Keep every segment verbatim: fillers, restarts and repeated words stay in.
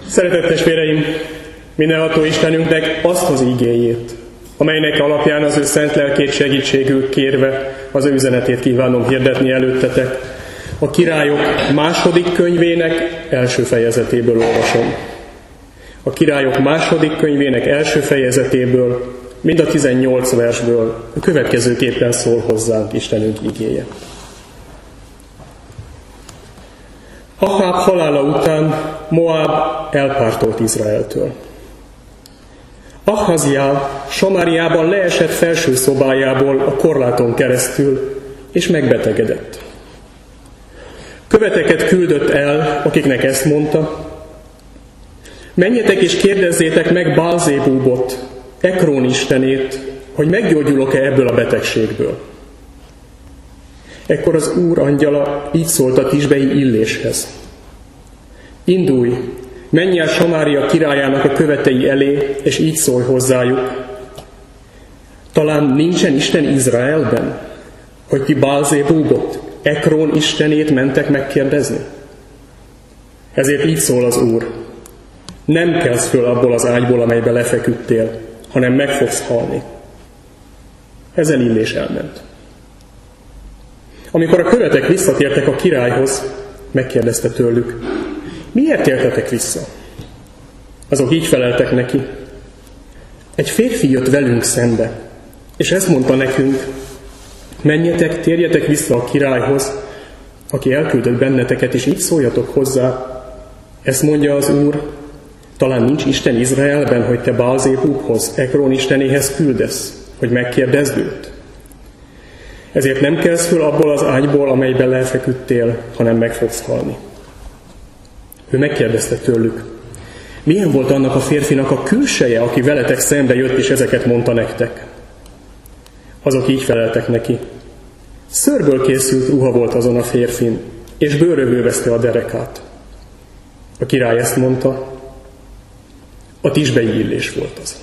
Szeretett testvéreim, mindenható Istenünknek azt az igéjét, amelynek alapján az ő szent lelkét segítségül kérve az ő üzenetét kívánom hirdetni előttetek. A Királyok második könyvének első fejezetéből olvasom. A Királyok második könyvének első fejezetéből, mind a tizennyolc versből a következőképpen szól hozzánk Istenünk igéje. Aháb halála után Moab elpártolt Izraeltől. Ahaziá Samáriában leesett felső szobájából a korláton keresztül, és megbetegedett. Követeket küldött el, akiknek ezt mondta: menjetek és kérdezzétek meg Bál-zébúbot, Ekrón istenét, hogy meggyógyulok-e ebből a betegségből. Ekkor az Úr angyala így szólt a tisbei Illéshez: indulj, menj el Samária királyának a követei elé, és így szólj hozzájuk: talán nincsen Isten Izraelben, hogy ti Bál-zébúbot, Ekrón istenét mentek megkérdezni? Ezért így szól az Úr: nem kelsz föl abból az ágyból, amelybe lefeküdtél, hanem meg fogsz halni. Ezen Illés elment. Amikor a követek visszatértek a királyhoz, megkérdezte tőlük: miért tértetek vissza? Azok így feleltek neki: egy férfi jött velünk szembe, és ezt mondta nekünk: menjetek, térjetek vissza a királyhoz, aki elküldött benneteket, és így szóljatok hozzá: ezt mondja az Úr, talán nincs Isten Izraelben, hogy te Bál-zébúbhoz, Ekrón istenéhez küldesz, hogy megkérdezd őt. Ezért nem kelsz föl abból az ágyból, amelyben lefeküdtél, hanem meg fogsz halni. Ő megkérdezte tőlük: milyen volt annak a férfinak a külseje, aki veletek szembe jött, és ezeket mondta nektek? Azok így feleltek neki: szőrből készült ruha volt azon a férfin, és bőrről övezte a derekát. A király ezt mondta: a tisbei Illés volt az.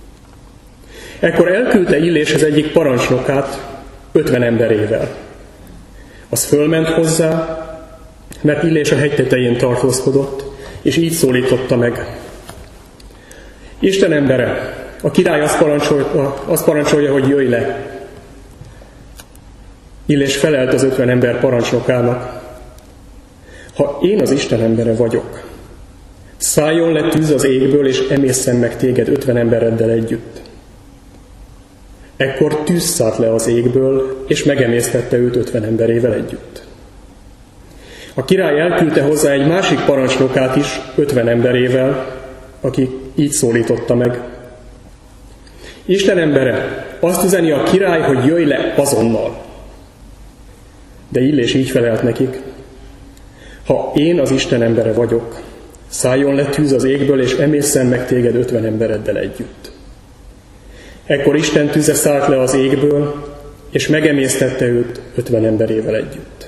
Ekkor elküldte Illéshez egyik parancsnokát ötven emberével. Az fölment hozzá, mert Illés a hegy tetején tartózkodott, és így szólította meg: Isten embere, a király azt parancsolja, azt parancsolja, hogy jöjj le. Illés felelt az ötven ember parancsnokának: ha én az Isten embere vagyok, szálljon le tűz az égből, és emészen meg téged ötven embereddel együtt. Ekkor tűz szállt le az égből, és megemésztette őt ötven emberével együtt. A király elküldte hozzá egy másik parancsnokát is ötven emberével, aki így szólította meg: Isten embere, azt üzeni a király, hogy jöjj le azonnal. De Illés így felelt nekik: ha én az Isten embere vagyok, szálljon le tűz az égből, és emészen meg téged ötven embereddel együtt. Ekkor Isten tüze szállt le az égből, és megemésztette őt ötven emberével együtt.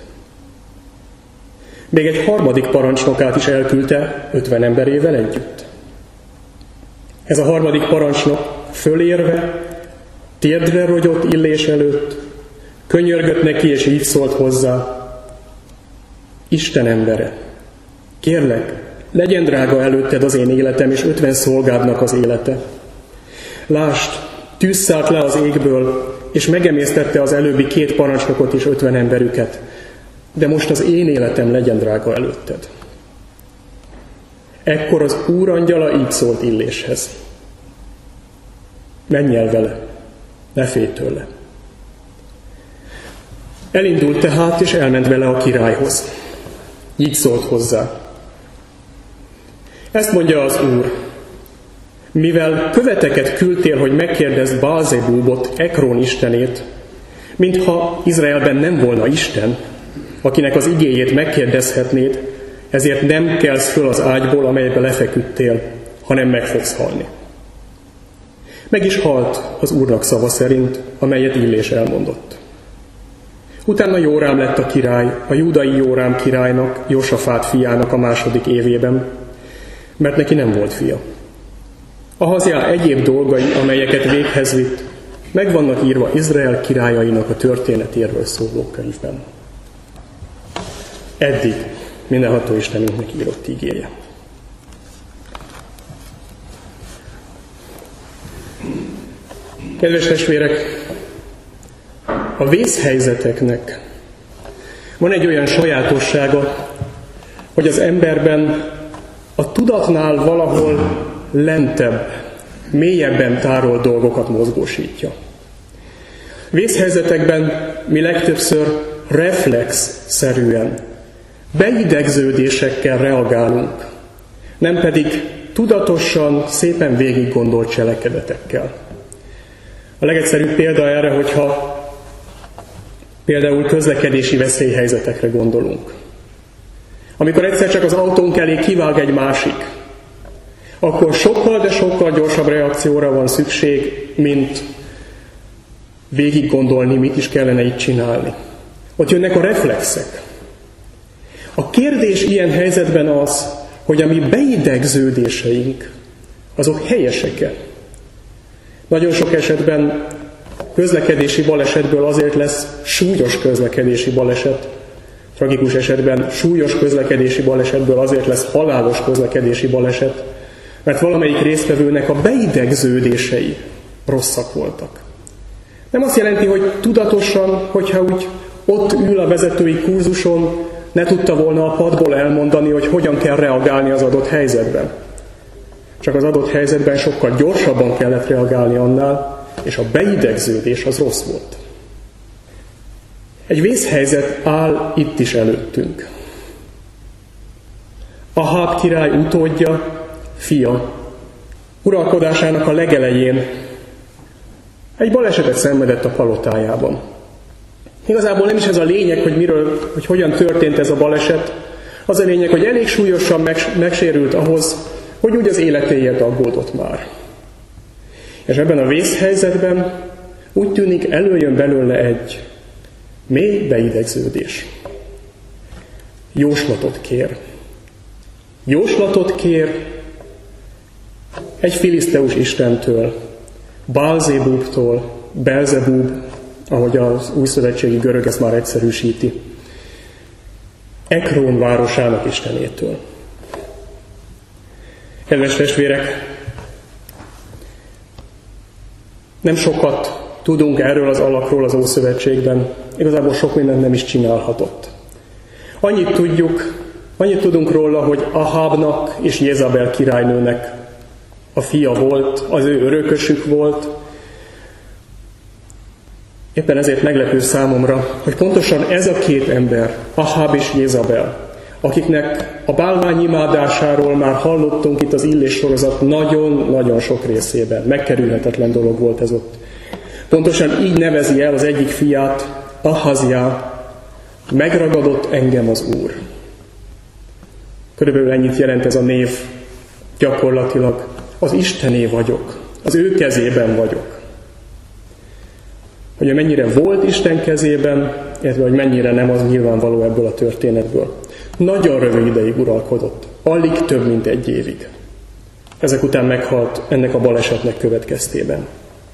Még egy harmadik parancsnokát is elküldte ötven emberével együtt. Ez a harmadik parancsnok fölérve, térdre rogyott Illés előtt, könyörgött neki, és így szólt hozzá: Isten embere, kérlek, legyen drága előtted az én életem, és ötven szolgádnak az élete. Lásd, tűz szállt le az égből, és megemésztette az előbbi két parancsnokot és ötven emberüket, de most az én életem legyen drága előtted. Ekkor az Úr angyala így szólt Illéshez: menj el vele, ne félj tőle. Elindult tehát, és elment vele a királyhoz. Így szólt hozzá: ezt mondja az Úr, mivel követeket küldtél, hogy megkérdezd Bál-zébúbot, Ekrón istenét, mintha Izraelben nem volna Isten, akinek az igéjét megkérdezhetnéd, ezért nem kelsz föl az ágyból, amelybe lefeküdtél, hanem meg fogsz halni. Meg is halt az Úrnak szava szerint, amelyet Illés elmondott. Utána Jórám lett a király, a júdai Jórám királynak, Jósafát fiának a második évében, mert neki nem volt fia. Ahaziá egyéb dolgai, amelyeket véghez vitt, meg vannak írva Izrael királyainak a történetéről szóló könyvben. Eddig mindenható Istenünknek írott ígéje. Kedves testvérek, a vészhelyzeteknek van egy olyan sajátossága, hogy az emberben a tudatnál valahol lentebb, mélyebben tárolt dolgokat mozgósítja. Vészhelyzetekben mi legtöbbször reflex-szerűen, beidegződésekkel reagálunk, nem pedig tudatosan, szépen végig gondolt cselekedetekkel. A legegyszerűbb példa erre, hogyha például közlekedési veszélyhelyzetekre gondolunk. Amikor egyszer csak az autónk elé kivág egy másik, akkor sokkal, de sokkal gyorsabb reakcióra van szükség, mint végig gondolni, mit is kellene itt csinálni. Ott jönnek a reflexek. A kérdés ilyen helyzetben az, hogy a mi beidegződéseink, azok helyesek-e? Nagyon sok esetben közlekedési balesetből azért lesz súlyos közlekedési baleset, tragikus esetben súlyos közlekedési balesetből azért lesz halálos közlekedési baleset, mert valamelyik résztvevőnek a beidegződései rosszak voltak. Nem azt jelenti, hogy tudatosan, hogyha úgy ott ül a vezetői kurzuson, ne tudta volna a padból elmondani, hogy hogyan kell reagálni az adott helyzetben. Csak az adott helyzetben sokkal gyorsabban kellett reagálni annál, és a beidegződés az rossz volt. Egy vészhelyzet áll itt is előttünk. Aháb király utódja, fia, uralkodásának a legelején egy balesetet szenvedett a palotájában. Igazából nem is ez a lényeg, hogy, miről, hogy hogyan történt ez a baleset. Az a lényeg, hogy elég súlyosan megsérült ahhoz, hogy úgy az életéért aggódott már. És ebben a vészhelyzetben úgy tűnik, előjön belőle egy mély beidegződés. Jóslatot kér. Jóslatot kér egy filiszteus istentől, Bálzébúbtól, Belzebúb, ahogy az újszövetségi görög ezt már egyszerűsíti, Ekrón városának istenétől. Kedves testvérek, nem sokat tudunk erről az alakról az Ószövetségben, igazából sok mindent nem is csinálhatott. Annyit tudjuk, annyit tudunk róla, hogy Ahábnak és Jézabel királynőnek a fia volt, az ő örökösük volt. Éppen ezért meglepő számomra, hogy pontosan ez a két ember, Aháb és Jézabel, akiknek a bálvány imádásáról már hallottunk itt az Illés sorozat nagyon-nagyon sok részében. Megkerülhetetlen dolog volt ez ott. Pontosan így nevezi el az egyik fiát, Ahazjá, megragadott engem az Úr. Körülbelül ennyit jelent ez a név gyakorlatilag. Az Istené vagyok, az ő kezében vagyok. Hogy mennyire volt Isten kezében, illetve hogy mennyire nem, az nyilvánvaló ebből a történetből. Nagyon rövid ideig uralkodott, alig több mint egy évig. Ezek után meghalt ennek a balesetnek következtében.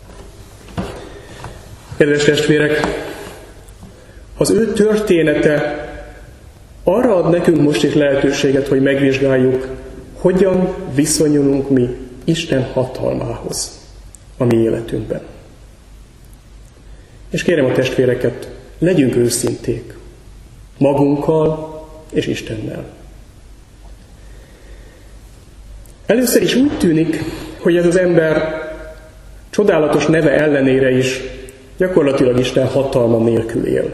Kedves testvérek, az ő története arra ad nekünk most is lehetőséget, hogy megvizsgáljuk, hogyan viszonyulunk mi Isten hatalmához a mi életünkben. És kérem a testvéreket, legyünk őszinték magunkkal és Istennel. Először is úgy tűnik, hogy ez az ember csodálatos neve ellenére is gyakorlatilag Isten hatalma nélkül él.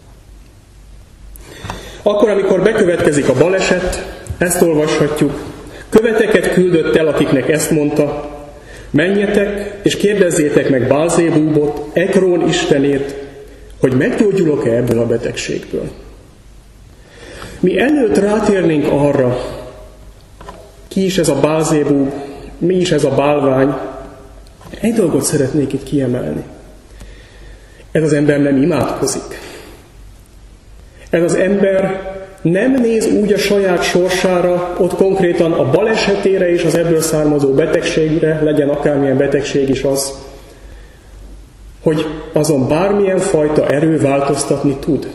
Akkor, amikor bekövetkezik a baleset, ezt olvashatjuk, követeket küldött el, akiknek ezt mondta, menjetek és kérdezzétek meg Bálzébúbot, Ekrón istenét, hogy meggyógyulok-e ebből a betegségből. Mi előtt rátérnénk arra, ki is ez a Bálzébúb, mi is ez a bálvány, egy dolgot szeretnék itt kiemelni. Ez az ember nem imádkozik. Ez az ember nem néz úgy a saját sorsára, ott konkrétan a balesetére és az ebből származó betegségre, legyen akármilyen betegség is az, hogy azon bármilyen fajta erő változtatni tud.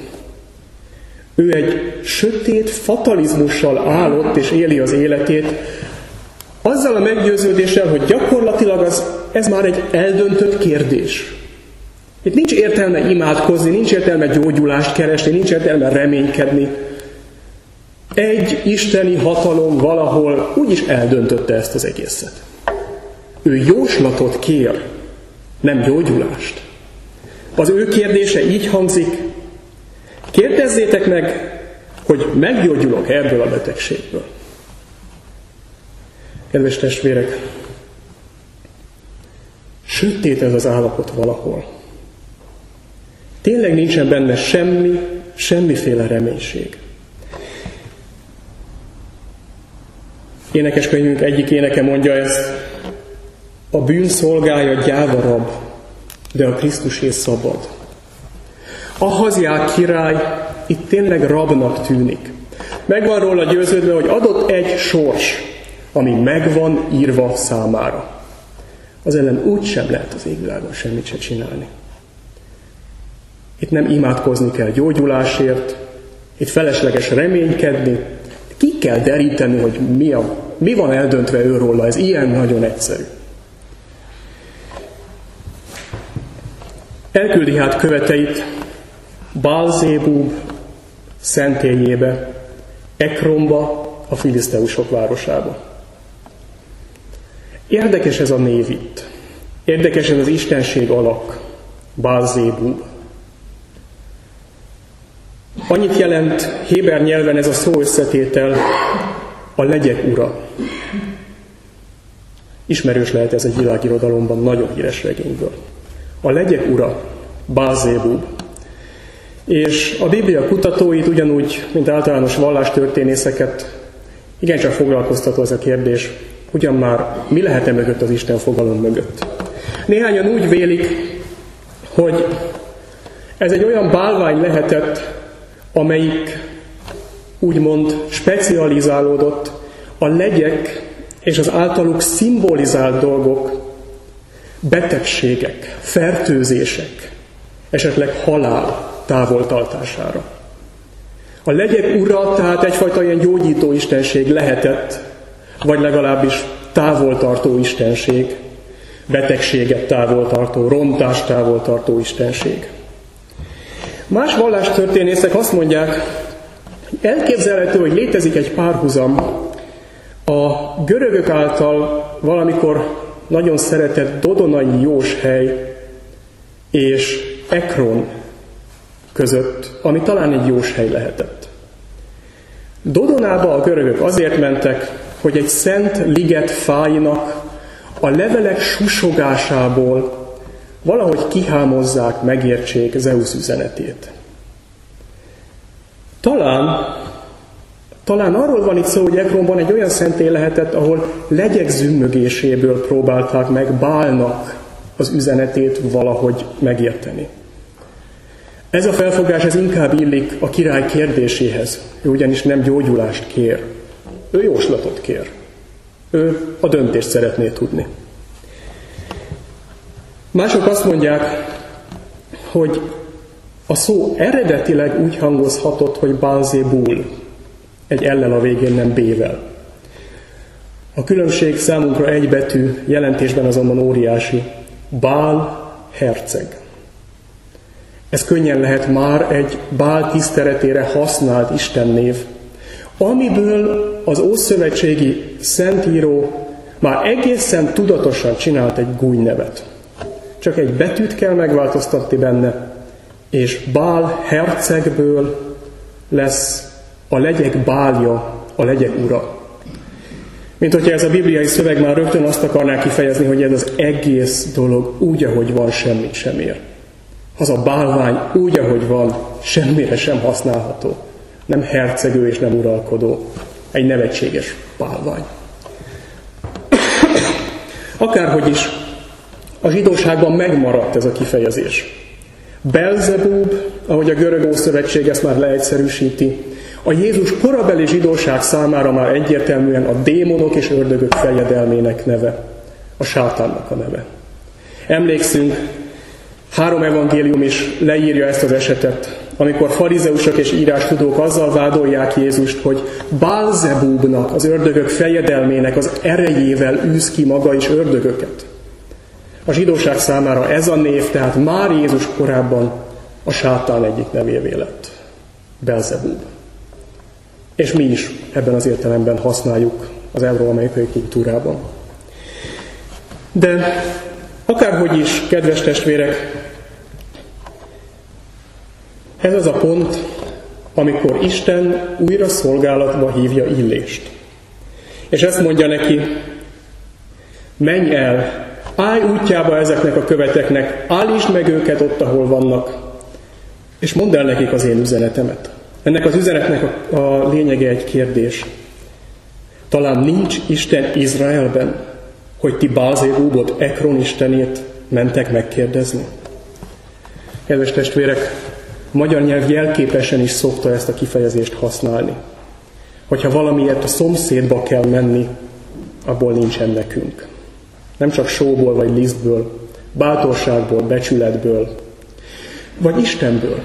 Ő egy sötét fatalizmussal állott és éli az életét, Azzal a meggyőződéssel, hogy gyakorlatilag az, ez már egy eldöntött kérdés. Itt nincs értelme imádkozni, nincs értelme gyógyulást keresni, nincs értelme reménykedni. Egy isteni hatalom valahol úgyis eldöntötte ezt az egészet. Ő jóslatot kér, nem gyógyulást. Az ő kérdése így hangzik: kérdezzétek meg, hogy meggyógyulok ebből a betegségből. Kedves testvérek, sötét ez az állapot valahol. Tényleg nincsen benne semmi, semmiféle reménység. Énekeskönyvünk egyik éneke mondja ezt: a bűn szolgája gyáva rab, de a Krisztusé szabad. Ahaziá király itt tényleg rabnak tűnik. Meg van róla győződve, hogy adott egy sors, ami meg van írva számára. Az ellen úgy sem lehet az égvilágon semmit se csinálni. Itt nem imádkozni kell gyógyulásért, itt felesleges reménykedni, ki kell deríteni, hogy mi, a, mi van eldöntve őróla, ez ilyen nagyon egyszerű. Elküldi hát követeit Bál-zébub szentélyébe, Ekronba, a filiszteusok városába. Érdekes ez a név itt. Érdekes ez az istenség alak, Bál-zébub. Annyit jelent héber nyelven ez a szó összetétel: a legyek ura. Ismerős lehet ez egy világirodalomban, nagyon híres regényből. A legyek ura, Bál-zébub. És a Biblia kutatóit ugyanúgy, mint általános vallástörténészeket, igencsak foglalkoztató ez a kérdés, ugyan már mi lehet-e mögött az Isten fogalom mögött. Néhányan úgy vélik, hogy ez egy olyan bálvány lehetett, amelyik úgymond specializálódott a legyek és az általuk szimbolizált dolgok, betegségek, fertőzések, esetleg halál távoltartására. A legyek ura tehát egyfajta ilyen gyógyító istenség lehetett, vagy legalábbis távoltartó istenség, betegséget távoltartó, rontást távoltartó istenség. Más vallástörténészek azt mondják, hogy elképzelhető, hogy létezik egy párhuzam a görögök által valamikor nagyon szeretett dodonai jóshely és Ekron között, ami talán egy jóshely lehetett. Dodonába a görögök azért mentek, hogy egy szent liget fájnak a levelek susogásából valahogy kihámozzák, megértsék Zeusz üzenetét. Talán, talán arról van itt szó, hogy Ekronban egy olyan szentély lehetett, ahol legyek zümmögéséből próbálták meg Bálnak az üzenetét valahogy megérteni. Ez a felfogás ez inkább illik a király kérdéséhez. Ő ugyanis nem gyógyulást kér, ő jóslatot kér. Ő a döntést szeretné tudni. Mások azt mondják, hogy a szó eredetileg úgy hangozhatott, hogy Bál-zébul, egy ellel a végén, nem B-vel. A különbség számunkra egy betű, jelentésben azonban óriási. Bál herceg. Ez könnyen lehet már egy Bál tiszteletére használt istennév, amiből az ószövetségi szentíró már egészen tudatosan csinált egy gúnynevet. Csak egy betűt kell megváltoztatni benne, és Bál hercegből lesz a legyek bálja, a legyek ura. Mint hogyha ez a bibliai szöveg már rögtön azt akarná kifejezni, hogy ez az egész dolog úgy, ahogy van, semmit sem ér. Az a bálvány úgy, ahogy van, semmire sem használható. Nem hercegő és nem uralkodó. Egy nevetséges bálvány. Akárhogy is, a zsidóságban megmaradt ez a kifejezés. Belzebub, ahogy a görög ószövetség ezt már leegyszerűsíti, a Jézus korabeli zsidóság számára már egyértelműen a démonok és ördögök fejedelmének neve, a sátánnak a neve. Emlékszünk, három evangélium is leírja ezt az esetet. amikor farizeusok és írástudók azzal vádolják Jézust, hogy Bálzebúbnak, az ördögök fejedelmének az erejével űz ki maga is ördögöket. A zsidóság számára ez a név, tehát már Jézus korábban a sátán egyik nevévé lett. Belzebúb. És mi is ebben az értelemben használjuk az euró-amerikai kultúrában. De akárhogy is, kedves testvérek, ez az a pont, amikor Isten újra szolgálatba hívja Illést. És ezt mondja neki, menj el, állj útjába ezeknek a követeknek, állítsd meg őket ott, ahol vannak, és mondd el nekik az én üzenetemet. Ennek az üzenetnek a, a lényege egy kérdés. Talán nincs Isten Izraelben, hogy ti Bálzebúbot, Ekron istenét mentek megkérdezni? Kedves testvérek, a magyar nyelv jelképesen is szokta ezt a kifejezést használni. Hogyha valamiért a szomszédba kell menni, abból nincsen nekünk. Nem csak sóból vagy lisztből, bátorságból, becsületből, vagy Istenből.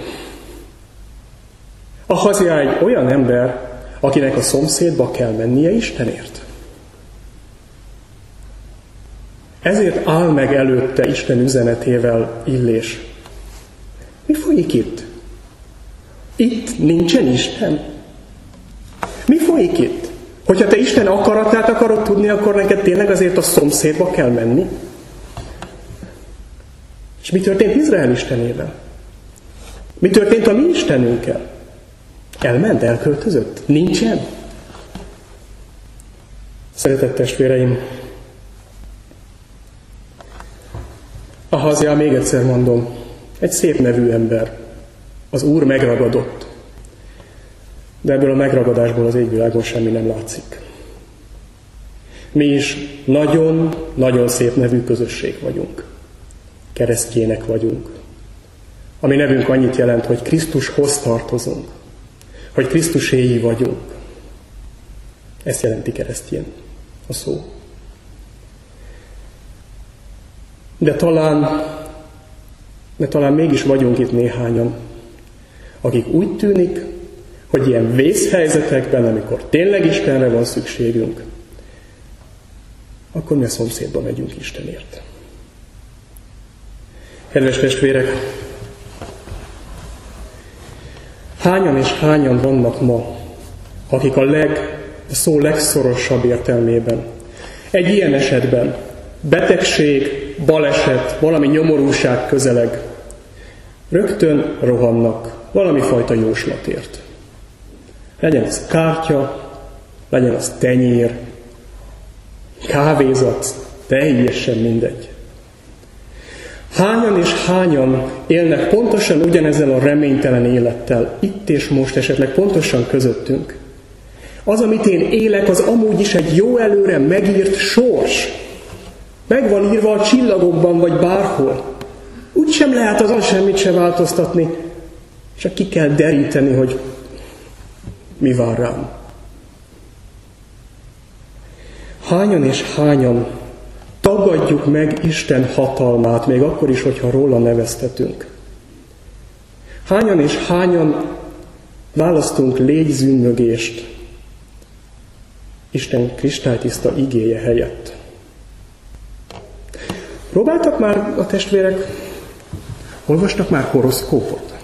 Ahazia egy olyan ember, akinek a szomszédba kell mennie Istenért. Ezért áll meg előtte Isten üzenetével Illés. Mi folyik itt? Itt nincsen Isten? Mi folyik itt? Hogyha te Isten akaratát akarod tudni, akkor neked tényleg azért a szomszédba kell menni? És mi történt Izrael istenével? Mi történt a mi Istenünkkel? Elment, elköltözött? Nincsen? Szeretett testvéreim, Ahazia, még egyszer mondom, egy szép nevű ember. Az Úr megragadott. De ebből a megragadásból az égvilágon semmi nem látszik. Mi is nagyon-nagyon szép nevű közösség vagyunk. Keresztjének vagyunk. A mi nevünk annyit jelent, hogy Krisztushoz tartozunk. Hogy Krisztuséi vagyunk. Ezt jelenti keresztjén a szó. De talán, de talán mégis vagyunk itt néhányan, akik úgy tűnik, hogy ilyen vészhelyzetekben, amikor tényleg Istenre van szükségünk, akkor mi a szomszédba megyünk Istenért. Kedves testvérek, hányan és hányan vannak ma, akik a, leg, a szó legszorosabb értelmében, egy ilyen esetben betegség, baleset, valami nyomorúság közeleg, rögtön rohannak valami fajta jóslatért. Legyen az kártya, legyen az tenyér, kávézat, teljesen mindegy. Hányan és hányan élnek pontosan ugyanezzel a reménytelen élettel, itt és most esetleg pontosan közöttünk. Az, amit én élek, az amúgy is egy jó előre megírt sors. Meg van írva a csillagokban, vagy bárhol. Úgy sem lehet azon semmit se változtatni, csak ki kell deríteni, hogy mi vár rám. Hányan és hányan tagadjuk meg Isten hatalmát, még akkor is, hogyha róla neveztetünk. Hányan és hányan választunk légyzűnnyögést Isten kristálytiszta igéje helyett. Próbáltak már a testvérek, olvastak már horoszkópot?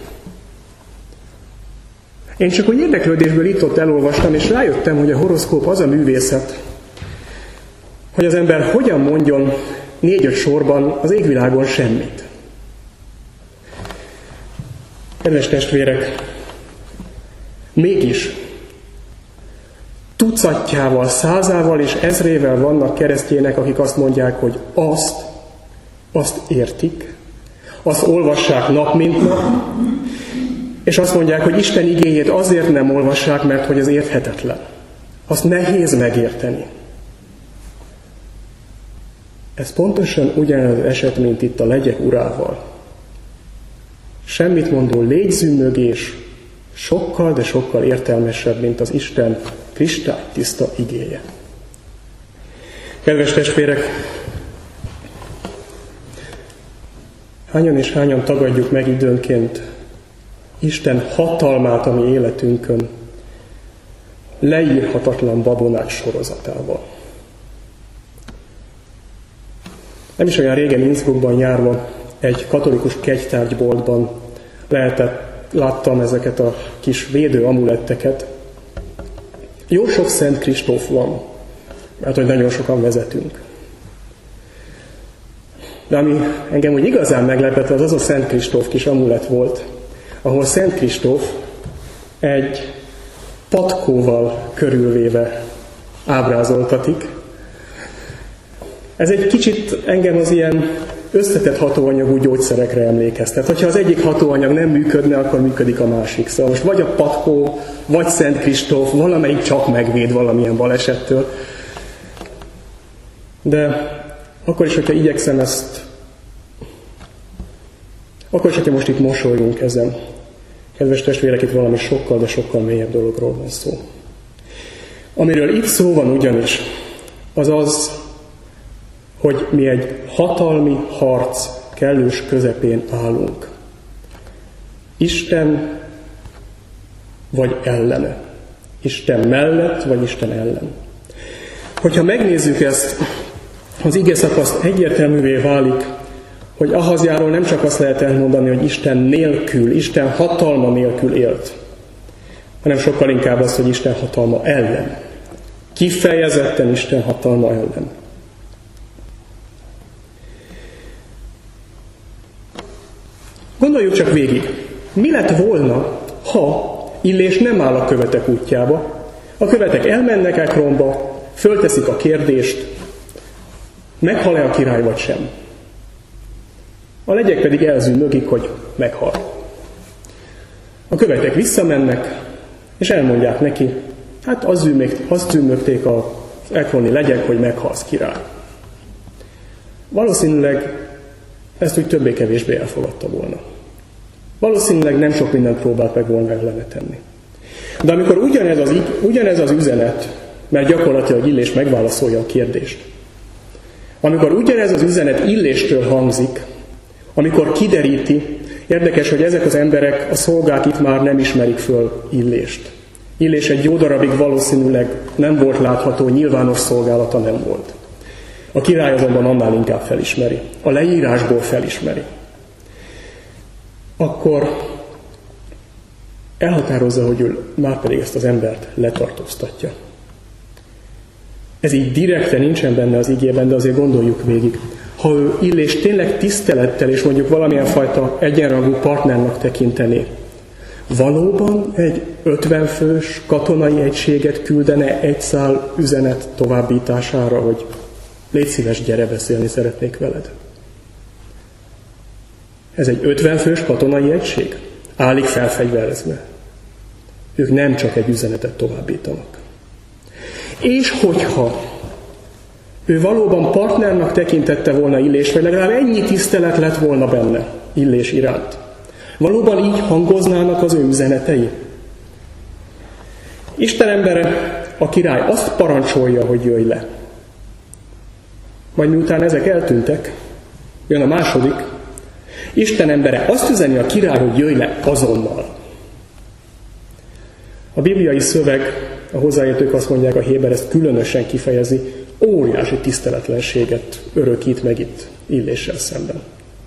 Én csak úgy érdeklődésből itt-ott elolvastam, és rájöttem, hogy a horoszkóp az a művészet, hogy az ember hogyan mondjon négy-öt sorban az égvilágon semmit. Kedves testvérek, mégis tucatjával, százával és ezrével vannak keresztjének, akik azt mondják, hogy azt, azt értik, azt olvassák nap mint nap, és azt mondják, hogy Isten igéjét azért nem olvassák, mert hogy az érthetetlen. Azt nehéz megérteni. Ez pontosan ugyanaz az eset, mint itt a legyek urával. Semmit mondó légyzűmögés sokkal, de sokkal értelmesebb, mint az Isten kristálytiszta igéje. Kedves testvérek, hányan és hányan tagadjuk meg időnként Isten hatalmát a mi életünkön leírhatatlan babonák sorozatával. Nem is olyan régen Innsbruckban járva egy katolikus kegytárgyboltban lehetett, láttam ezeket a kis védő amuletteket. Jó sok Szent Kristóf van, mert hogy nagyon sokan vezetünk. De ami engem úgy igazán meglepett, az az a Szent Kristóf kis amulett volt, ahol Szent Kristóf egy patkóval körülvéve ábrázoltatik. Ez egy kicsit engem az ilyen összetett hatóanyagú gyógyszerekre emlékeztet. Hogyha az egyik hatóanyag nem működne, akkor működik a másik. Szóval most vagy a patkó, vagy Szent Kristóf, valamelyik csak megvéd valamilyen balesettől. De akkor is, hogyha igyekszem ezt, akkor is, hogyha most itt mosolyunk ezen. Kedves testvérek, itt valami sokkal, de sokkal mélyebb dologról van szó. Amiről itt szó van ugyanis, az az, hogy mi egy hatalmi harc kellős közepén állunk. Isten vagy ellene. Isten mellett, vagy Isten ellen. Hogyha megnézzük ezt, az ige szakaszt egyértelművé válik, hogy Ahazjáról nem csak azt lehet elmondani, hogy Isten nélkül, Isten hatalma nélkül élt, hanem sokkal inkább azt, hogy Isten hatalma ellen. Kifejezetten Isten hatalma ellen. Gondoljuk csak végig, mi lett volna, ha Illés nem áll a követek útjába, a követek elmennek Ekronba, fölteszik a kérdést, meghal-e a király vagy sem. A legyek pedig elzűnögik, hogy meghal. A követek visszamennek, és elmondják neki, hát azt zűmögték az ekroni legyek, hogy meghalsz, király. Valószínűleg ezt úgy többé-kevésbé elfogadta volna. Valószínűleg nem sok mindent próbált meg volna ellene tenni. De amikor ugyanez az, ugyanez az üzenet, mert gyakorlatilag Illés megválaszolja a kérdést, amikor ugyanez az üzenet Illéstől hangzik, amikor kideríti, érdekes, hogy ezek az emberek, a szolgák itt már nem ismerik föl Illést. Illés egy jó darabig valószínűleg nem volt látható, nyilvános szolgálata nem volt. A király azonban annál inkább felismeri. A leírásból felismeri. Akkor elhatározza, hogy ő már pedig ezt az embert letartóztatja. Ez így direkte nincsen benne az igében, de azért gondoljuk végig. Ha ő Illés tényleg tisztelettel és mondjuk valamilyen fajta egyenrangú partnernak tekintené, valóban egy ötven fős katonai egységet küldene egy szál üzenet továbbítására, hogy légy szíves, gyere, beszélni szeretnék veled. Ez egy ötven fős katonai egység? Állik felfegyverezve. Ők nem csak egy üzenetet továbbítanak. És hogyha ő valóban partnernak tekintette volna Illés, vagy legalább ennyi tisztelet lett volna benne Illés iránt, valóban így hangoznának az ő üzenetei? Isten embere, a király azt parancsolja, hogy jöjj le. Majd miután ezek eltűntek, jön a második, Isten embere azt üzeni a király, hogy jöjj le azonnal. A bibliai szöveg, a hozzáértők azt mondják, a héber ezt különösen kifejezi, óriási tiszteletlenséget örökít meg itt Illéssel szemben.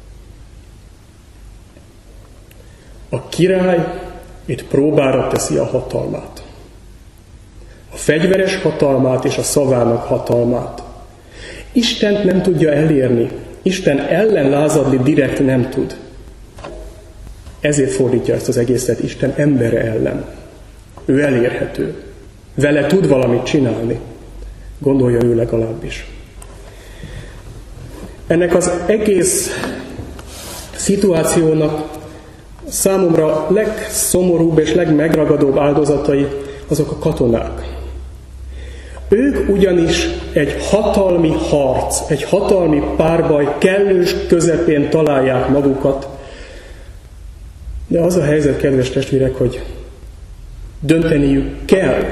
A király itt próbára teszi a hatalmát. A fegyveres hatalmát és a szavának hatalmát. Istent nem tudja elérni. Isten ellen lázadni direkt nem tud. Ezért fordítja ezt az egészet Isten embere ellen. Ő elérhető. Vele tud valamit csinálni. Gondolja ő legalábbis. Ennek az egész szituációnak számomra legszomorúbb és legmegragadóbb áldozatai azok a katonák. Ők ugyanis egy hatalmi harc, egy hatalmi párbaj kellős közepén találják magukat. De az a helyzet, kedves testvérek, hogy dönteniük kell.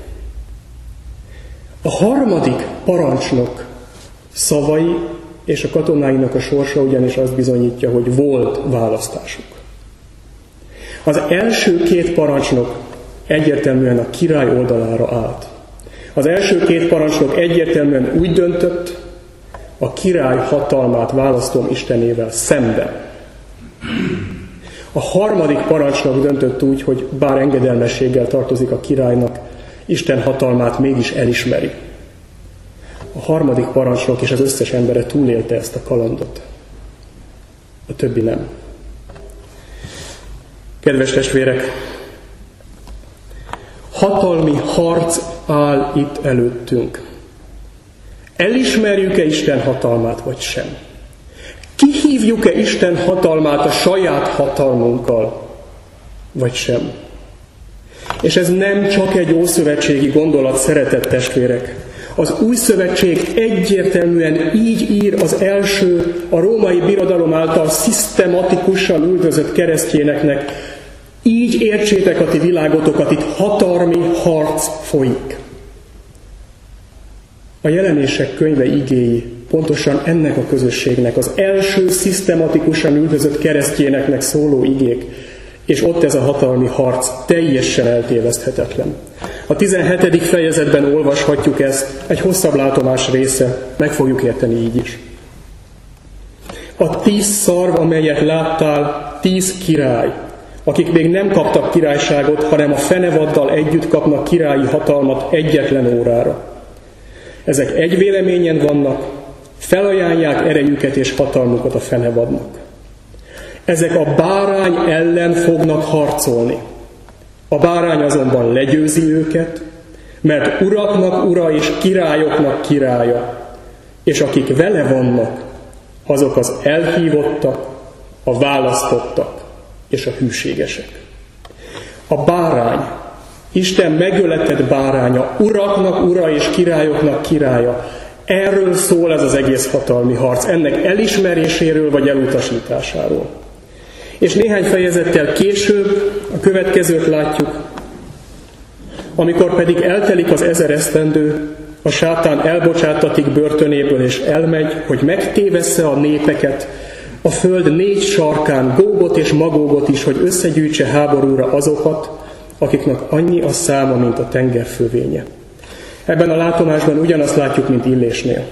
A harmadik parancsnok szavai és a katonáinak a sorsa ugyanis azt bizonyítja, hogy volt választásuk. Az első két parancsnok egyértelműen a király oldalára állt. Az első két parancsnok egyértelműen úgy döntött, a király hatalmát választom Istenével szemben. A harmadik parancsnok döntött úgy, hogy bár engedelmességgel tartozik a királynak, Isten hatalmát mégis elismeri. A harmadik parancsnok és az összes embere túlélte ezt a kalandot. A többi nem. Kedves testvérek, hatalmi harc áll itt előttünk. Elismerjük-e Isten hatalmát, vagy sem? Kihívjuk-e Isten hatalmát a saját hatalmunkkal, vagy sem? És ez nem csak egy ószövetségi gondolat, szeretett testvérek. Az új szövetség egyértelműen így ír az első, a római birodalom által szisztematikusan üldözött keresztjéneknek. Így értsétek a ti világotokat, itt hatalmi harc folyik. A Jelenések könyve igéi pontosan ennek a közösségnek, az első szisztematikusan üldözött keresztjéneknek szóló igék, és ott ez a hatalmi harc teljesen eltéveszthetetlen. A tizenhetedik fejezetben olvashatjuk ezt, egy hosszabb látomás része, meg fogjuk érteni így is. A tíz szarv, amelyet láttál, tíz király, akik még nem kaptak királyságot, hanem a fenevaddal együtt kapnak királyi hatalmat egyetlen órára. Ezek egy véleményen vannak, felajánlják erejüket és hatalmukat a fenevadnak. Ezek a bárány ellen fognak harcolni. A bárány azonban legyőzi őket, mert uraknak ura és királyoknak királya, és akik vele vannak, azok az elhívottak, a választottak és a hűségesek. A bárány, Isten megöletett báránya, uraknak ura és királyoknak királya, erről szól ez az egész hatalmi harc, ennek elismeréséről vagy elutasításáról. És néhány fejezettel később a következőt látjuk, amikor pedig eltelik az ezer esztendő, a sátán elbocsáttatik börtönéből és elmegy, hogy megtévessze a népeket, a föld négy sarkán, Gógot és Magógot is, hogy összegyűjtse háborúra azokat, akiknek annyi a száma, mint a tenger fövénye. Ebben a látomásban ugyanazt látjuk, mint Illésnél.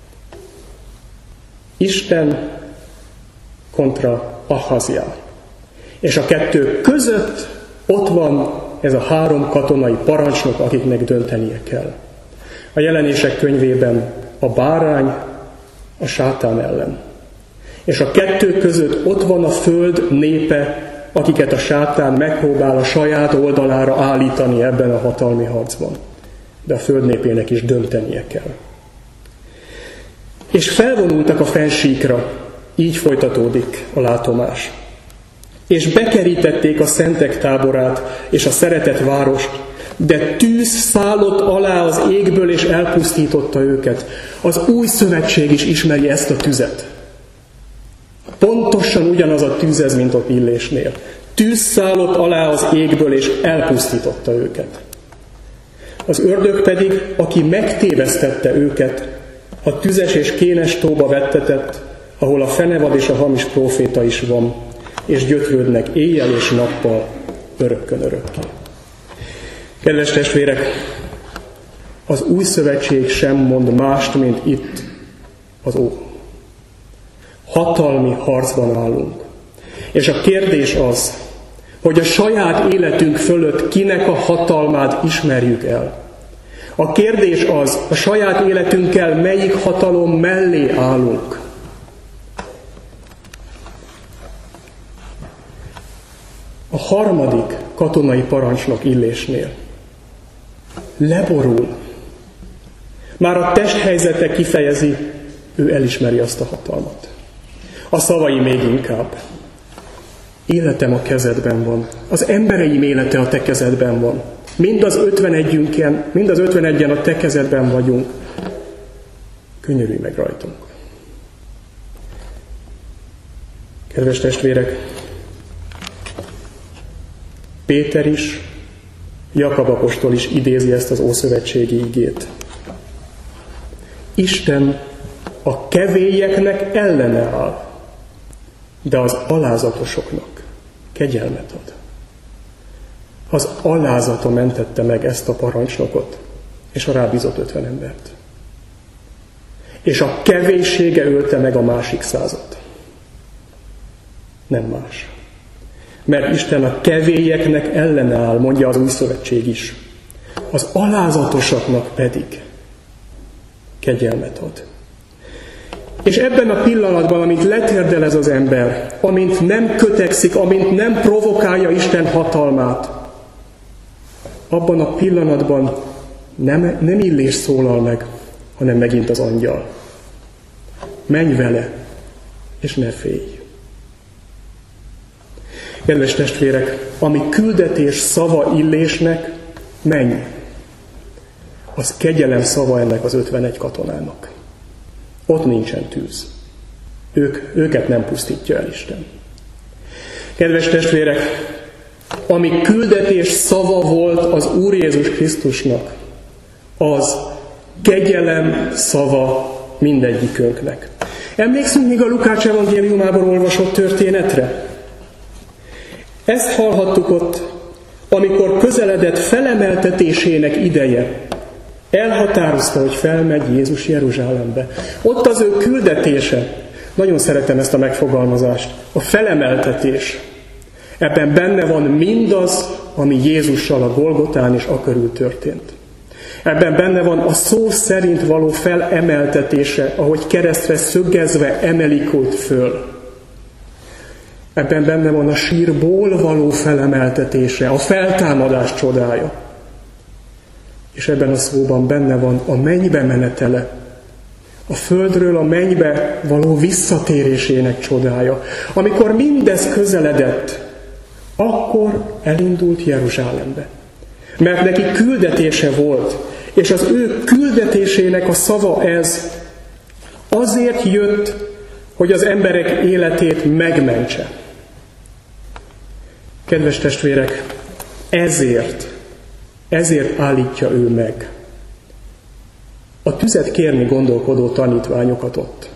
Isten kontra Ahazia. És a kettő között ott van ez a három katonai parancsnok, akiknek döntenie kell. A Jelenések könyvében a bárány a sátán ellen. És a kettő között ott van a föld népe, akiket a sátán megpróbál a saját oldalára állítani ebben a hatalmi harcban. De a föld népének is döntenie kell. És felvonultak a fensíkra, így folytatódik a látomás. És bekerítették a szentek táborát és a szeretett várost, de tűz szállott alá az égből, és elpusztította őket. Az új szövetség is ismeri ezt a tüzet. Pontosan ugyanaz a tűz ez, mint ott Illésnél. Tűz szállott alá az égből, és elpusztította őket. Az ördög pedig, aki megtévesztette őket, a tüzes és kénes tóba vettetett, ahol a fenevad és a hamis próféta is van, és gyötrődnek éjjel és nappal, örökkön örökké. Kedves testvérek, az új szövetség sem mond mást, mint itt az Ó. Hatalmi harcban állunk. És a kérdés az, hogy a saját életünk fölött kinek a hatalmát ismerjük el. A kérdés az, a saját életünkkel melyik hatalom mellé állunk. A harmadik katonai parancsnok Illésnél leborul. Már a testhelyzete kifejezi, ő elismeri azt a hatalmat. A szavai még inkább. Életem a kezedben van. Az embereim élete a te kezedben van. Mind az ötvenegyünken, mind az ötvenegyen a te kezedben vagyunk. Könyörülj meg rajtunk. Kedves testvérek, Péter is, Jakab apostol is idézi ezt az ószövetségi igét. Isten a kevélyeknek ellene áll, de az alázatosoknak kegyelmet ad. Az alázata mentette meg ezt a parancsnokot, és a rábízott ötven embert. És a kevéssége ölte meg a másik százat. Nem más. Mert Isten a kevélyeknek ellenáll, mondja az Új Szövetség is. Az alázatosaknak pedig kegyelmet ad. És ebben a pillanatban, amint letérdel ez az ember, amint nem kötekszik, amint nem provokálja Isten hatalmát, abban a pillanatban nem, nem Illés szólal meg, hanem megint az angyal. Menj vele, és ne félj. Kedves testvérek, ami küldetés szava Illésnek, menj. Az kegyelem szava ennek az ötvenegy katonának. Ott nincsen tűz. Ők, őket nem pusztítja el Isten. Kedves testvérek, ami küldetés szava volt az Úr Jézus Krisztusnak, az kegyelem szava mindegyikünknek. Emlékszünk még a Lukács evangéliumából olvasott történetre? Ezt hallhattuk ott, amikor közeledett felemeltetésének ideje. Elhatározta, hogy felmegy Jézus Jeruzsálembe. Ott az ő küldetése. Nagyon szeretem ezt a megfogalmazást. A felemeltetés. Ebben benne van mindaz, ami Jézussal a Golgotán és akörül történt. Ebben benne van a szó szerint való felemeltetése, ahogy keresztre szöggezve emelik őt föl. Ebben benne van a sírból való felemeltetése, a feltámadás csodája. És ebben a szóban benne van a mennybe menetele, a földről a mennybe való visszatérésének csodája. Amikor mindez közeledett, akkor elindult Jeruzsálembe. Mert neki küldetése volt, és az ő küldetésének a szava ez, azért jött, hogy az emberek életét megmentse. Kedves testvérek, ezért, ezért állítja ő meg a tüzet kérni gondolkodó tanítványokat ott.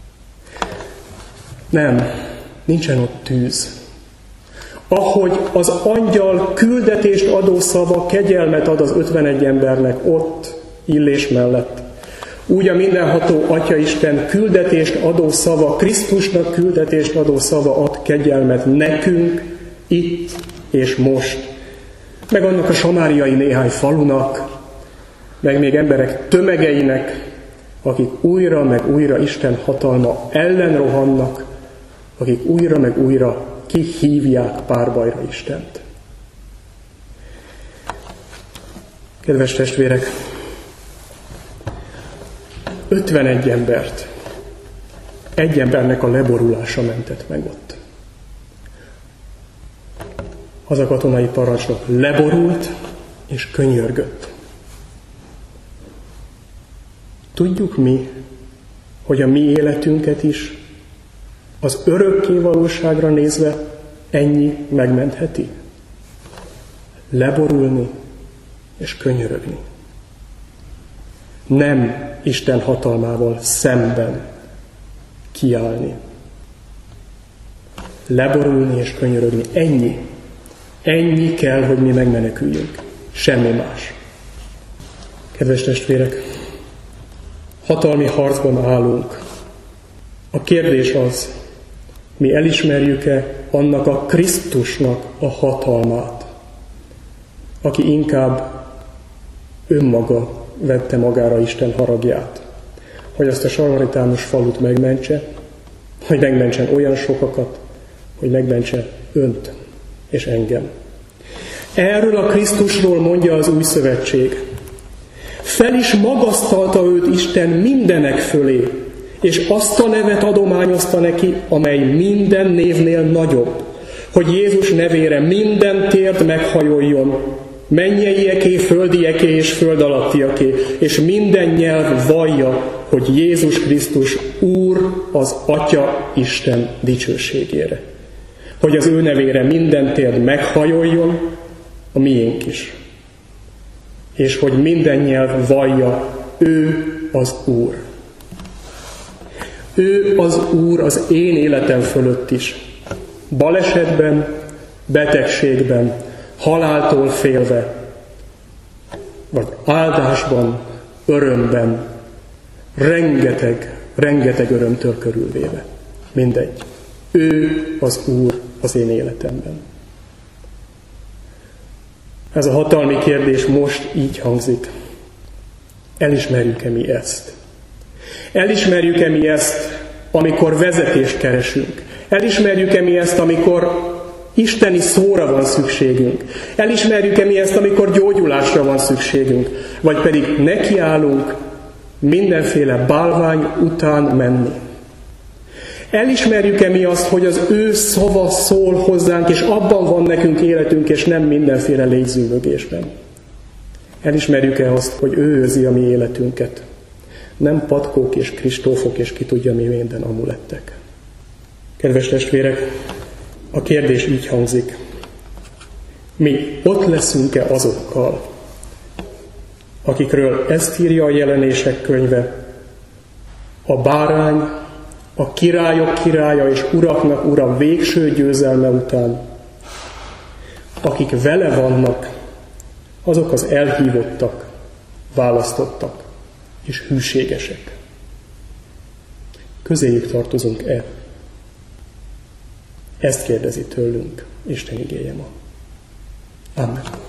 Nem, nincsen ott tűz. Ahogy az angyal küldetést adó szava kegyelmet ad az ötvenegy embernek ott, Illés mellett, úgy a mindenható Atyaisten küldetést adó szava, Krisztusnak küldetést adó szava ad kegyelmet nekünk, itt és most, meg annak a samáriai néhány falunak, meg még emberek tömegeinek, akik újra meg újra Isten hatalma ellen rohannak, akik újra meg újra kihívják párbajra Istent. Kedves testvérek, ötvenegy embert egy embernek a leborulása mentett meg ott. Az a katonai parancsnok leborult és könyörgött. Tudjuk mi, hogy a mi életünket is az örökké valóságra nézve ennyi megmentheti? Leborulni és könyörögni. Nem Isten hatalmával szemben kiállni. Leborulni és könyörögni. Ennyi. Ennyi kell, hogy mi megmeneküljünk. Semmi más. Kedves testvérek, hatalmi harcban állunk. A kérdés az, mi elismerjük-e annak a Krisztusnak a hatalmát, aki inkább önmaga vette magára Isten haragját, hogy azt a samaritánus falut megmentse, hogy megmentsen olyan sokakat, hogy megmentse önt és engem. Erről a Krisztusról mondja az Új Szövetség. Fel is magasztalta őt Isten mindenek fölé, és azt a nevet adományozta neki, amely minden névnél nagyobb, hogy Jézus nevére minden térd meghajoljon, mennyeieké, földieké és föld alattiaké, és minden nyelv vallja, hogy Jézus Krisztus Úr az Atya Isten dicsőségére. Hogy az ő nevére minden térd meghajoljon, a miénk is. És hogy minden nyelv vallja, ő az Úr. Ő az Úr az én életem fölött is. Balesetben, betegségben, haláltól félve, vagy áldásban, örömben, rengeteg, rengeteg örömtől körülvéve. Mindegy. Ő az Úr az én életemben. Ez a hatalmi kérdés most így hangzik. Elismerjük-e mi ezt? Elismerjük-e mi ezt, amikor vezetést keresünk? Elismerjük-e mi ezt, amikor isteni szóra van szükségünk? Elismerjük-e mi ezt, amikor gyógyulásra van szükségünk? Vagy pedig nekiállunk mindenféle bálvány után menni? Elismerjük-e mi azt, hogy az ő szava szól hozzánk, és abban van nekünk életünk, és nem mindenféle légyzűlögésben? Elismerjük-e azt, hogy ő őrzi a mi életünket? Nem patkók és kristófok, és ki tudja mi minden amulettek. Kedves testvérek, a kérdés így hangzik. Mi ott leszünk-e azokkal, akikről ezt írja a Jelenések könyve, a bárány, a királyok királya és uraknak ura végső győzelme után, akik vele vannak, azok az elhívottak, választottak és hűségesek. Közéjük tartozunk-e? Ezt kérdezi tőlünk Isten igéje ma. Amen.